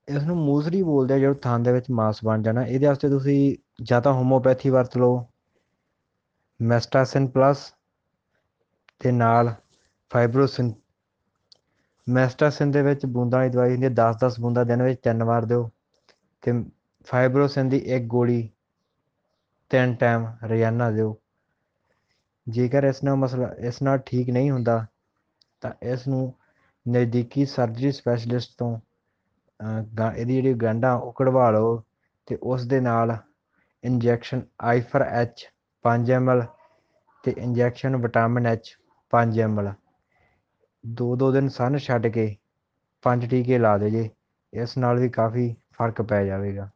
ਇਸ ਨੂੰ ਮੂਸਲੀ ਬੋਲਦੇ ਆ, ਜਦੋਂ ਥਣ ਦੇ ਵਿੱਚ ਮਾਸ ਬਣ ਜਾਣਾ। ਇਹਦੇ ਵਾਸਤੇ ਤੁਸੀਂ ਜਾਂ ਤਾਂ ਹੋਮੋਪੈਥੀ ਵਰਤ ਲਓ, ਮੈਸਟਾਸਿਨ ਪਲੱਸ, ਤੇ ਨਾਲ ਫਾਈਬਰੋਸਿਨ। ਮੈਸਟਾਸਿਨ ਦੇ ਵਿੱਚ ਬੂੰਦਾਂ ਵਾਲੀ ਦਵਾਈ ਹੁੰਦੀ ਹੈ, 10-10 ਬੂੰਦਾਂ ਦਿਨ ਵਿੱਚ 3 ਵਾਰ ਦਿਓ। ਤੇ ਫਾਈਬਰੋਸਿਨ ਦੀ ਇੱਕ ਗੋਲੀ 3 ਟਾਈਮ ਰੋਜ਼ਾਨਾ ਦਿਓ। ਜੇਕਰ ਇਸ ਨਾਲ ਠੀਕ ਨਹੀਂ ਹੁੰਦਾ ਤਾਂ ਇਸ ਨੂੰ ਨਜ਼ਦੀਕੀ ਸਰਜਰੀ ਸਪੈਸ਼ਲਿਸਟ ਤੋਂ ਇਹਦੀ ਜਿਹੜੀ ਗੰਢਾਂ ਉਹ ਕਢਵਾ ਲਓ, ਤੇ ਉਸ ਦੇ ਨਾਲ ਇੰਜੈਕਸ਼ਨ ਆਈਫਰ ਐਚ 5 ml ਤੇ ਇੰਜੈਕਸ਼ਨ ਵਿਟਾਮਿਨ ਐਚ 5 ml 2-2 ਦਿਨ ਸਨ ਛੱਡ ਕੇ 5 ਟੀਕੇ ਲਾ ਦੇ ਜੇ। ਇਸ ਨਾਲ ਵੀ ਕਾਫੀ ਫਰਕ ਪੈ ਜਾਵੇਗਾ।